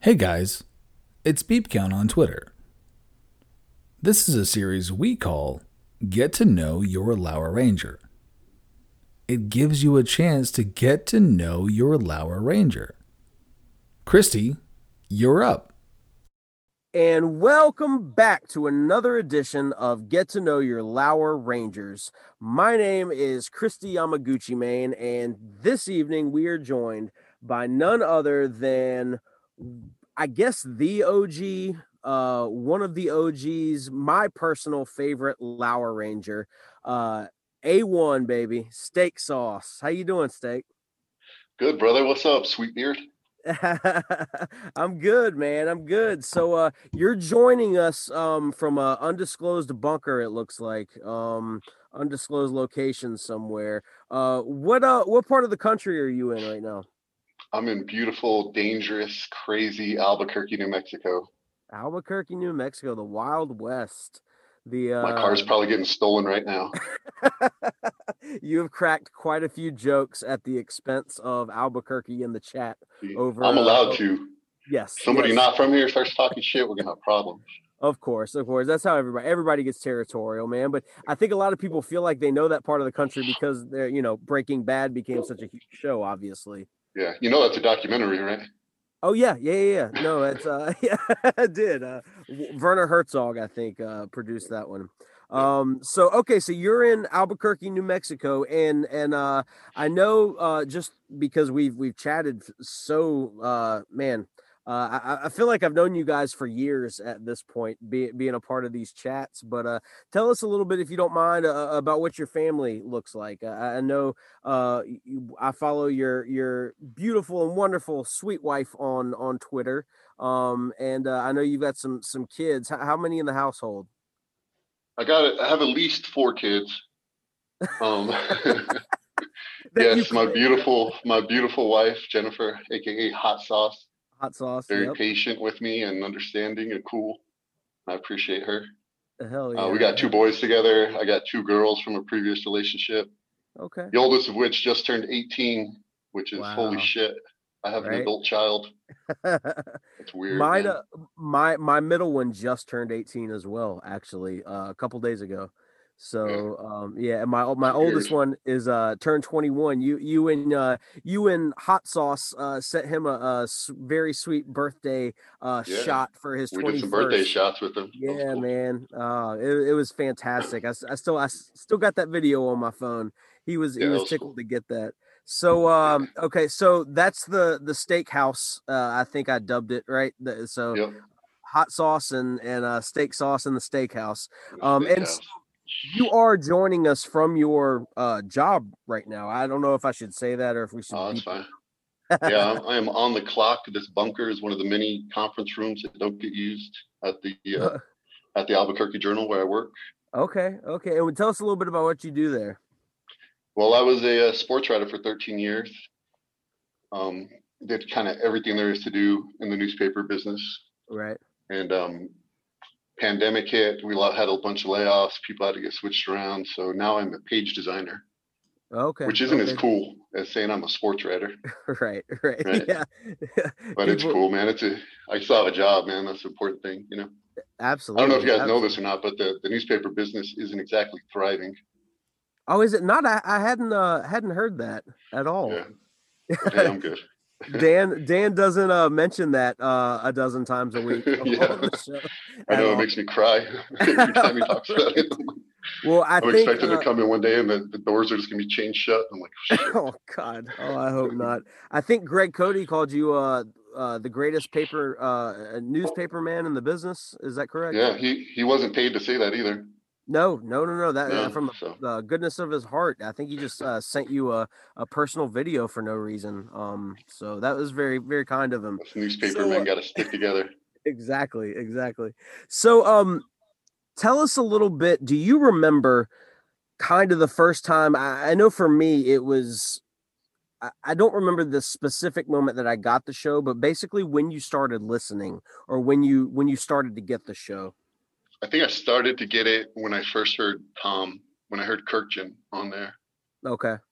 Hey guys, it's Beep Count on Twitter. This is a series we call Get to Know Your Lower Ranger. It gives you a chance to get to know your Lower Ranger. Christy, you're up. And welcome back to another edition of Get to Know Your Lower Rangers. My name is Christy Yamaguchi Main, and this evening we are joined by none other than, I guess, the OG, one of the OGs, my personal favorite Lower Ranger, A1, baby, Steak Sauce. How you doing, Steak? Good, brother. What's up, Sweetbeard? I'm good, man. I'm good. So you're joining us from a undisclosed bunker, it looks like. Undisclosed location somewhere. What part of the country are you in right now? I'm in beautiful, dangerous, crazy Albuquerque, New Mexico. Albuquerque, New Mexico, the Wild West. The My car's probably getting stolen right now. You have cracked quite a few jokes at the expense of Albuquerque in the chat I'm over allowed to. yes, Somebody yes. not from here starts talking shit, we're gonna have problems. Of course, of course. That's how everybody gets territorial, man. But I think a lot of people feel like they know that part of the country because they're, Breaking Bad became such a huge show, obviously. Yeah, you know that's a documentary, right? Oh yeah. No, it's yeah, I did. Werner Herzog, I think, produced that one. Yeah. So okay, so you're in Albuquerque, New Mexico, and I know just because we've chatted so man, I feel like I've known you guys for years at this point, being a part of these chats. But tell us a little bit, if you don't mind, about what your family looks like. I know I follow your beautiful and wonderful sweet wife on Twitter. And I know you've got some kids. How many in the household? I have at least four kids. Um That you yes, claim, right? my beautiful wife, Jennifer, aka Hot Sauce, Hot sauce. very Yep. patient with me and understanding and cool. I appreciate her. Hell We yeah. got two boys together. I got two girls from a previous relationship. Okay. The oldest of which just turned 18, which is holy Wow. shit. I have an Right. adult child. That's weird, Mine, man. my middle one just turned 18 as well, actually, a couple days ago. Yeah, So, yeah, and my it's weird. oldest one is turned 21. You and Hot Sauce sent him a very sweet birthday Yeah, shot for his we did some birthday 21st. shots with them. That was Yeah, cool. man. It was fantastic. I still got that video on my phone. He was Yeah, he that was was cool. tickled to get that. So Yeah. okay, so that's the steakhouse. I think I dubbed it right. So Yep. hot sauce and steak sauce in the steakhouse. The And so steakhouse. you are joining us from your job right now. I don't know if I should say that or if we should Oh, that's beep fine. Yeah, that. I am on the clock. This bunker is one of the many conference rooms that don't get used at the Albuquerque Journal where I work. Okay. And tell us a little bit about what you do there. Well, I was a sports writer for 13 years. Um, did kind of everything there is to do in the newspaper business. Right. And pandemic hit, we had a bunch of layoffs. People had to get switched around. So now I'm a page designer, Okay. which isn't as Okay. cool as saying I'm a sports writer, Right. right? Yeah. But it's People cool, man. I still have a job, man. That's the important thing. I don't know if you absolutely, guys know this or absolutely. not, but the newspaper business isn't exactly thriving. Oh, is it not? I hadn't heard that at all. Yeah, but hey, I'm good. Dan doesn't mention that a dozen times a week Yeah, on the show I at know it all. makes me cry every time he talks about it. Right. Well, I I'm think expecting to come in one day and the doors are just gonna be chained shut. I'm like, shit. oh God. Oh, I hope not. I think Greg Cody called you the greatest newspaper man in the business. Is that correct? Yeah, he wasn't paid to say that either. No. That No, from so the goodness of his heart. I think he just sent you a personal video for no reason. So that was very, very kind of him. us newspaper So men got to stick together. exactly. So tell us a little bit. Do you remember kind of the first time? I know for me it was. I don't remember the specific moment that I got the show, but basically when you started listening or when you started to get the show. I think I started to get it when I first heard Tom, when I heard Kirkjian on there. Okay.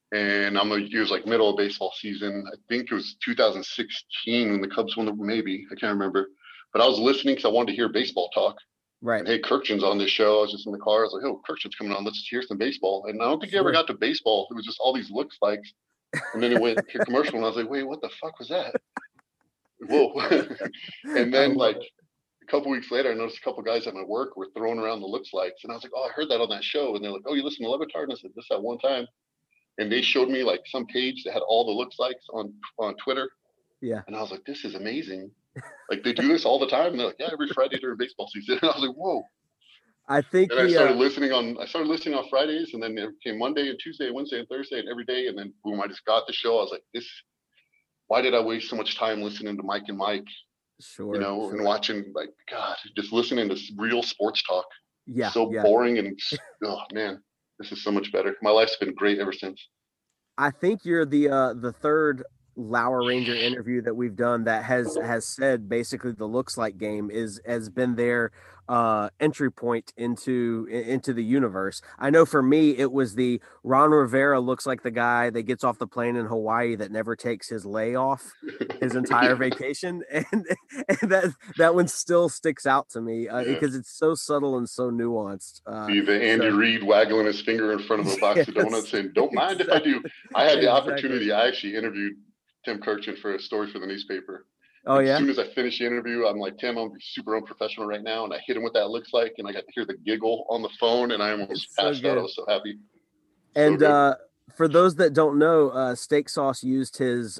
And it was like middle of baseball season. I think it was 2016 when the Cubs won, maybe I can't remember. But I was listening because I wanted to hear baseball talk. Right. And hey, Kirkchen's on this show. I was just in the car. I was like, oh, Kirkchen's coming on. Let's hear some baseball. And I don't think he ever got to baseball. It was just all these looks likes. And then it went to commercial, and I was like, wait, what the fuck was that? Whoa. And then like a couple weeks later, I noticed a couple guys at my work were throwing around the looks likes. And I was like, oh, I heard that on that show. And they're like, oh, you listen to Le Batard? And I said, this that one time. And they showed me like some page that had all the looks likes on Twitter. Yeah. And I was like, this is amazing. Like they do this all the time. And they're like, yeah, every Friday during baseball season. And I was like, whoa. I think and I started listening on Fridays, and then it came Monday and Tuesday, and Wednesday and Thursday, and every day. And then boom, I just got the show. I was like, why did I waste so much time listening to Mike and Mike? Sure. And watching, like, God, just listening to real sports talk. Yeah. So boring, and oh man, this is so much better. My life's been great ever since. I think you're the third Lauer Ranger interview that we've done that has said basically the looks like game has been their entry point into the universe. I know for me it was the Ron Rivera looks like the guy that gets off the plane in Hawaii that never takes his layoff his entire vacation, and that one still sticks out to me because it's so subtle and so nuanced. The Andy Reid waggling his finger in front of a box of donuts saying, "Don't mind if I do." I had the opportunity. I actually interviewed Tim Kirkchen for a story for the newspaper. Oh, As soon as I finished the interview, I'm like, Tim, I'm super unprofessional right now. And I hit him with that looks like, and I got to hear the giggle on the phone, and I almost passed out. I was so happy. And for those that don't know, Steak Sauce used his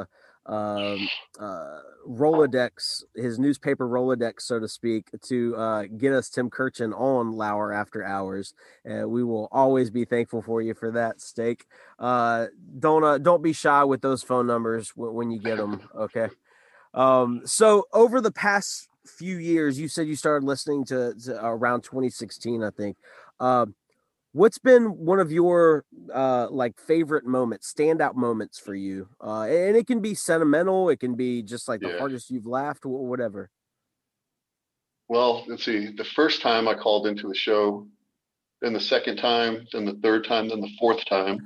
Rolodex, his newspaper Rolodex, so to speak, to get us Tim Kirkchen on Lauer After Hours. We will always be thankful for you for that, Steak. Don't be shy with those phone numbers when you get them. Okay. So over the past few years, you said you started listening to around 2016, I think. What's been one of your like favorite moments, standout moments for you? And it can be sentimental, it can be just like the hardest you've laughed, or whatever. Well, let's see. The first time I called into the show, then the second time, then the third time, then the fourth time.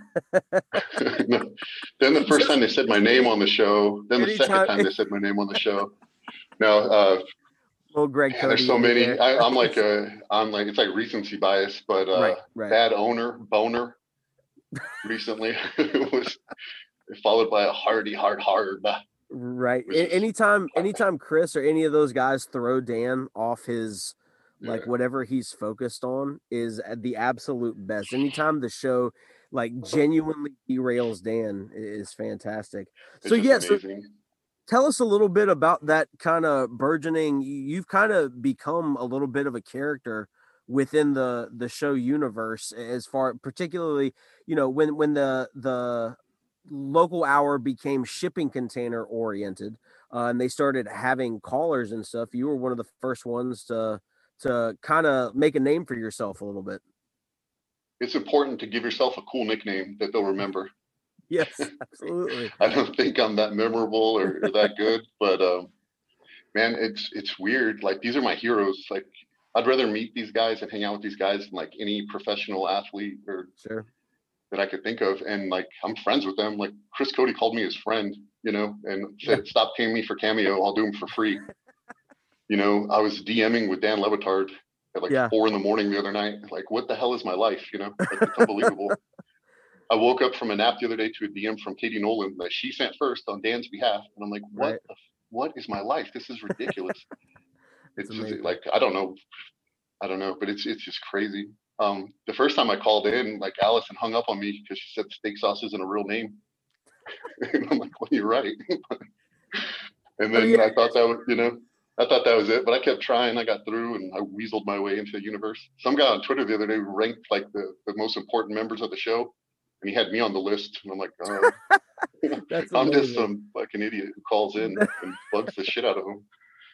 Then the first time they said my name on the show. Then the second time they said my name on the show. Now, Greg Cody. There's so many. I'm like it's like recency bias, but Bad Owner Boner recently was followed by a hard. Right. Anytime Chris or any of those guys throw Dan off his like whatever he's focused on is the absolute best. Anytime the show like genuinely derails Dan is fantastic. It's amazing. So tell us a little bit about that kind of burgeoning. You've kind of become a little bit of a character within the show universe, as far particularly, when the local hour became shipping container oriented, and they started having callers and stuff. You were one of the first ones to kind of make a name for yourself a little bit. It's important to give yourself a cool nickname that they'll remember. Yes, absolutely. I don't think I'm that memorable or that good, but man, it's weird. Like, these are my heroes. Like, I'd rather meet these guys and hang out with these guys than like any professional athlete or that I could think of. And like, I'm friends with them. Like, Chris Cody called me his friend, and said, stop paying me for Cameo. I'll do them for free. I was DMing with Dan Le Batard at like 4 a.m. the other night. Like, what the hell is my life? Like, it's unbelievable. I woke up from a nap the other day to a DM from Katie Nolan that she sent first on Dan's behalf. And I'm like, what is my life? This is ridiculous. It's just, like, I don't know, but it's just crazy. The first time I called in, like, Allison hung up on me because she said Steak Sauce isn't a real name. And I'm like, well, you're right. And then I thought that was it, but I kept trying. I got through and I weaseled my way into the universe. Some guy on Twitter the other day ranked like the most important members of the show, and he had me on the list. And I'm like, oh, I'm just some fucking idiot who calls in and bugs the shit out of him.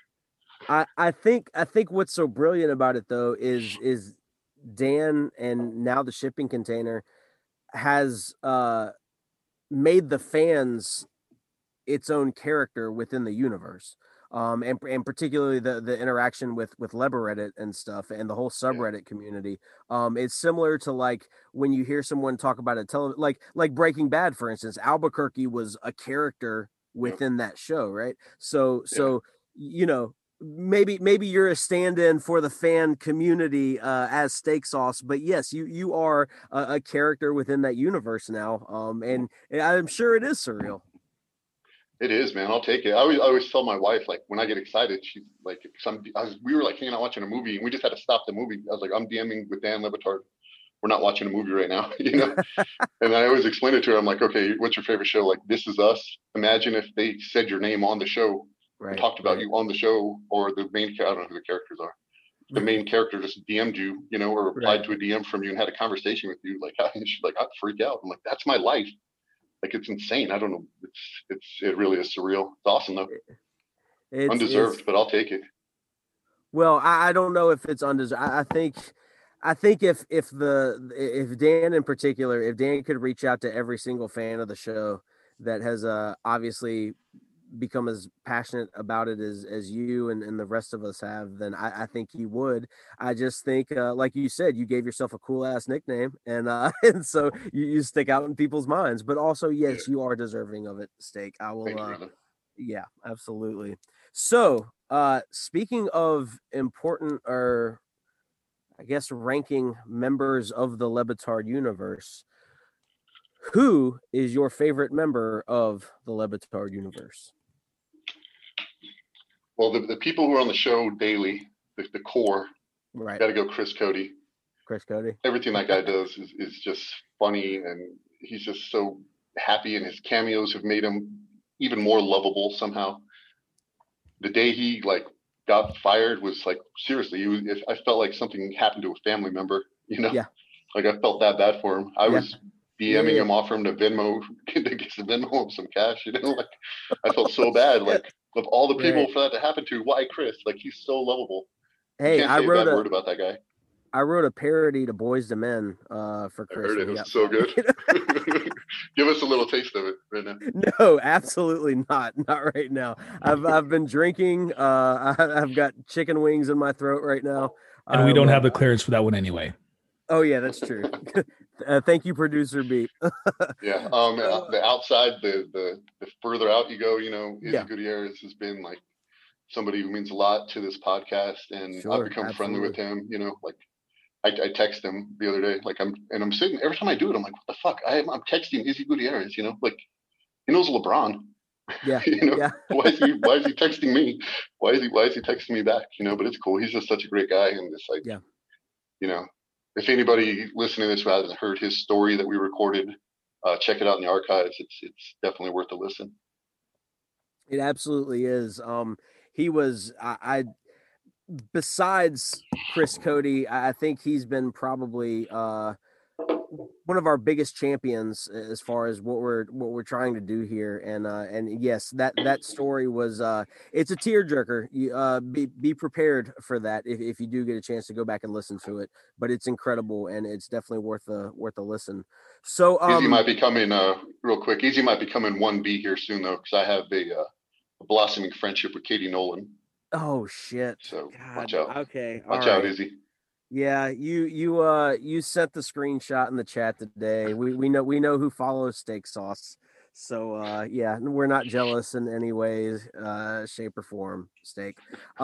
I think what's so brilliant about it though is Dan and now the shipping container has made the fans its own character within the universe. and particularly the interaction with LeBreddit and stuff and the whole subreddit community. It's similar to like when you hear someone talk about a like Breaking Bad, for instance. Albuquerque was a character Yeah. within that show, right? So Yeah. you know, maybe you're a stand-in for the fan community as Steak Sauce, but yes, you are a character within that universe now. And I'm sure it is surreal. It is, man. I'll take it. I always tell my wife, like, when I get excited, she's like, we were like hanging out watching a movie, and we just had to stop the movie. I was like, I'm DMing with Dan Le Batard. We're not watching a movie right now, you know. And I always explain it to her. I'm like, okay, what's your favorite show? Like, This Is Us. Imagine if they said your name on the show and Right, talked about you on the show, or the main. I don't know who the characters are. The main character just DM'd you, you know, or replied right. to a DM from you and had a conversation with you. Like, she's like, I'd freak out. I'm like, that's my life. Like, it's insane. I don't know. It really is surreal. It's awesome though. It's Undeserved, but I'll take it. Well, I don't know if it's undeserved. I think if Dan in particular, if Dan could reach out to every single fan of the show that has obviously become as passionate about it as you and the rest of us have, then I think he would. I just think, like you said, you gave yourself a cool ass nickname, and and so you stick out in people's minds. But also, Yeah. yes, you are deserving of it, Steak. I will. Thank you, brother. Yeah, absolutely. So, speaking of important, or I guess ranking members of the Le Batard universe, who is your favorite member of the Le Batard universe? Well, the people who are on the show daily, the core, Right, got to go Chris Cody. Chris Cody. Everything that guy does is just funny, and he's just so happy, and his cameos have made him even more lovable somehow. The day he like got fired was like, seriously, I felt like something happened to a family member, you know. Yeah, Like, I felt that bad for him. I yeah, was yeah, DMing yeah. him, offering him to Venmo, to get some Venmo him some cash, you know. Like, I felt so bad. Shit. Like, of all the people Right. for that to happen to, why Chris? Like, he's so lovable. You Hey, can't say a bad word about that guy. I wrote a parody to Boys to Men for I Chris heard when it. It he was got so fired. good. Give us a little taste of it right now. No, absolutely not right now. I've been drinking. I've got chicken wings in my throat right now. And we I don't will. have the clearance for that one anyway. Oh yeah, that's true. Thank you, producer Beat. Yeah. So, The outside, the further out you go, you know, Izzy yeah, Gutierrez has been like somebody who means a lot to this podcast, and I've sure, become friendly with absolutely. him. You know, like, I text him the other day, like, I'm sitting every time I do it, I'm like, what the fuck? I'm texting Izzy Gutierrez, you know, like, he knows LeBron. Yeah, You know, yeah, why is he texting me? Why is he texting me back? You know, but it's cool. He's just such a great guy, and just like, yeah. you know, if anybody listening to this who hasn't heard his story that we recorded, check it out in the archives. It's definitely worth a listen. It absolutely is. He was. I besides Chris Cody, I think he's been probably one of our biggest champions as far as what we're trying to do here. And yes, that story was it's a tearjerker. You be prepared for that if you do get a chance to go back and listen to it. But it's incredible, and it's definitely worth a listen. So Izzy might be coming, real quick. Izzy might be coming 1B here soon though, because I have a blossoming friendship with Katie Nolan. oh shit. So God. watch out. Okay. All Watch out, right. Izzy. Yeah, you sent the screenshot in the chat today. We know who follows Steak Sauce. So yeah, we're not jealous in any way, shape or form, Steak.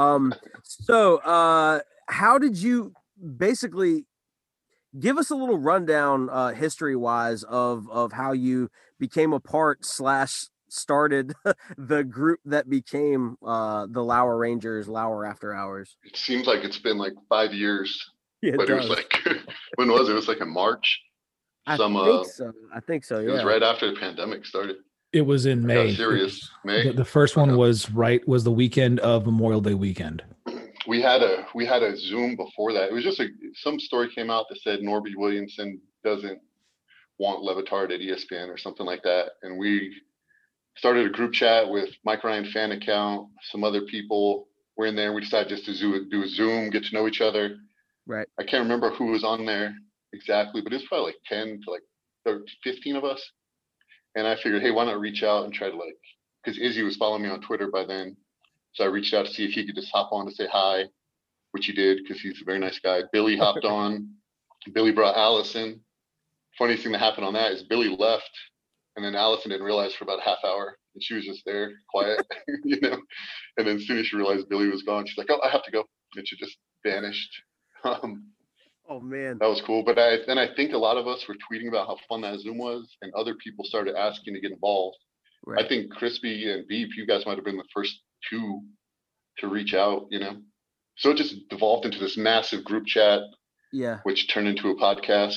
So how did you basically give us a little rundown history wise of how you became a part slash started the group that became the Lauer Rangers, Lauer After Hours? It seems like it's been like 5 years, Yeah, it but it was does. like, when was it? It was like in March. I Some think so. I think so. It was Yeah. right after the pandemic started. It was in I got May. serious. May. The first one Okay. was the weekend of Memorial Day weekend. We had a Zoom before that. It was just some story came out that said Norby Williamson doesn't want Le Batard at ESPN or something like that, and we started a group chat with Mike Ryan fan account, some other people. We're in there. We decided just to do a Zoom, get to know each other. Right. I can't remember who was on there exactly, but it was probably like 10 to like 15 of us. And I figured, hey, why not reach out and try to, like, because Izzy was following me on Twitter by then. So I reached out to see if he could just hop on to say hi, which he did because he's a very nice guy. Billy hopped on. Billy brought Allison. Funniest thing that happened on that is Billy left, and then Allison didn't realize for about a half hour, and she was just there, quiet, you know. And then as soon as she realized Billy was gone, she's like, "Oh, I have to go," and she just vanished. Oh man, that was cool. But I think a lot of us were tweeting about how fun that Zoom was, and other people started asking to get involved. Right. I think Crispy and Beep, you guys might have been the first two to reach out, you know. So it just devolved into this massive group chat, which turned into a podcast.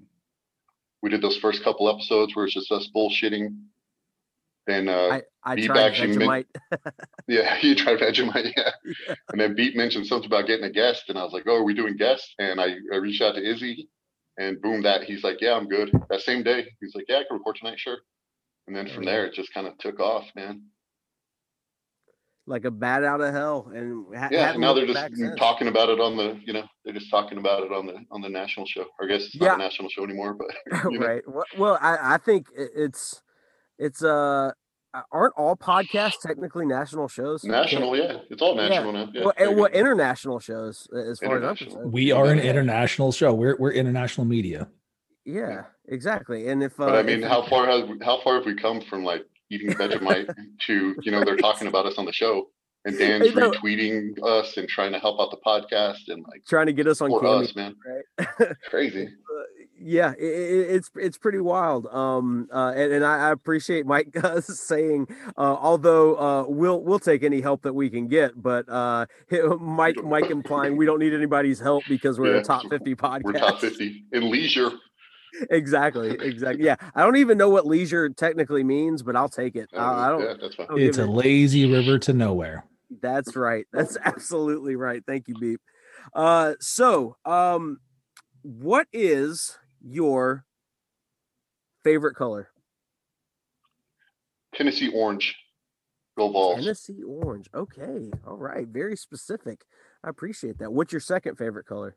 We did those first couple episodes where it's just us bullshitting. Then I tried Vegemite. Yeah, you tried Vegemite, yeah. And then Beep mentioned something about getting a guest, and I was like, "Oh, are we doing guests?" And I reached out to Izzy, and boom, he's like, "Yeah, I'm good." That same day, he's like, "Yeah, I can record tonight, sure." And then from there, it just kind of took off, man. Like a bat out of hell, and now they're just talking about it on the, you know, they're just talking about it on the national show. Or I guess it's not a national show anymore, but right. Well, I think it's aren't all podcasts technically national shows? National, yeah, it's all national now. Yeah, well, international shows as far as I'm concerned. We are an international show. We're international media. Yeah, exactly. And if but I mean, how far have we come from like eating Vegemite to, you know, they're talking about us on the show, and Dan's retweeting us and trying to help out the podcast and like trying to get us on camera, man. Right? Crazy. Yeah, it's pretty wild. And I appreciate Mike saying, although we'll take any help that we can get, but Mike implying we don't need anybody's help because we're a top 50 podcast. We're top 50 in leisure. Exactly. Yeah, I don't even know what leisure technically means, but I'll take it. I don't. Yeah, that's fine. It's a lazy river to nowhere. That's right. That's absolutely right. Thank you, Beep. So, what is your favorite color? Tennessee orange. Go Vols. Tennessee orange. Okay. All right. Very specific. I appreciate that. What's your second favorite color?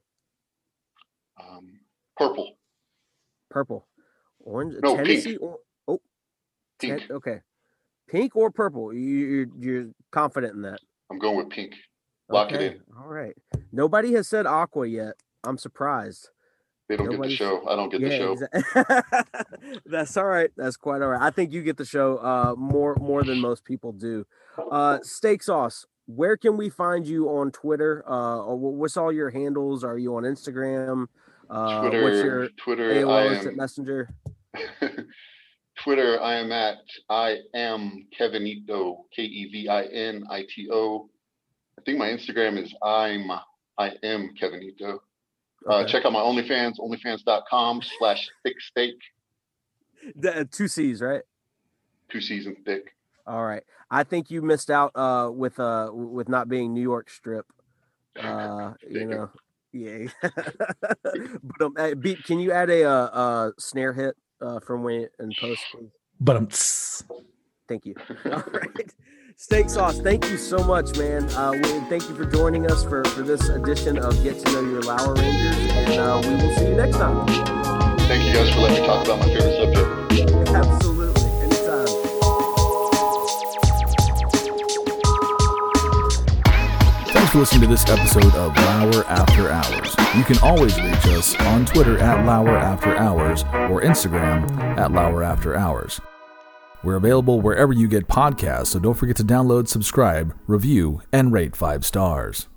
Purple. Purple. Orange. No, Tennessee. Pink. Pink. Okay. Pink or purple? You're confident in that? I'm going with pink. Lock it in. All right. Nobody has said aqua yet. I'm surprised. They don't get the show. I don't get the show. Exactly. That's all right. That's quite all right. I think you get the show more than most people do. Steak Sauce, where can we find you on Twitter? What's all your handles? Are you on Instagram? Twitter. What's your Twitter? AOL Messenger? Twitter, I am Kevinito, Kevinito. I think my Instagram is I am Kevinito. Okay. Check out my OnlyFans, onlyfans.com/thicksteak. 2 C's, right? 2 C's and thick. All right. I think you missed out with not being New York strip. You know. Yeah. But Beep, can you add a snare hit from when in post, please? But thank you. All right. Steak Sauce, thank you so much, man. Thank you for joining us for this edition of Get to Know Your Lower Rangers, and we will see you next time. Thank you guys for letting me talk about my favorite subject. Absolutely. Anytime. Thanks for listening to this episode of Lauer After Hours. You can always reach us on Twitter at Lauer After Hours or Instagram at Lauer After Hours. We're available wherever you get podcasts, so don't forget to download, subscribe, review, and rate 5 stars.